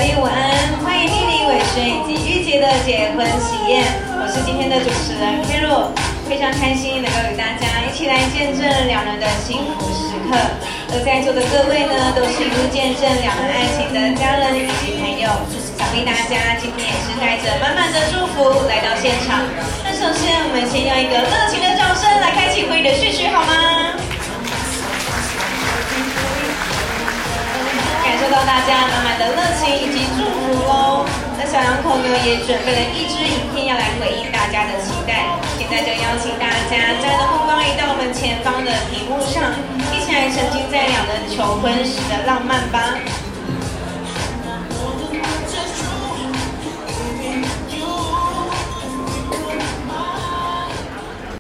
爷午安，欢迎莅临伟轩以及玉洁的结婚喜宴。我是今天的主持人 Carol， 非常开心能够与大家一起来见证两人的幸福时刻。而在座的各位呢，都是一路见证两人爱情的家人以及朋友。想必大家今天也是带着满满的祝福来到现场。那首先，我们先用一个热情的掌声来开启会议的序曲，好吗？感受到大家满满的热情以及祝福哦。那小两口呢也准备了一支影片要来回应大家的期待。现在就邀请大家将的目光移到我们前方的屏幕上，一起来沉浸在两人求婚时的浪漫吧。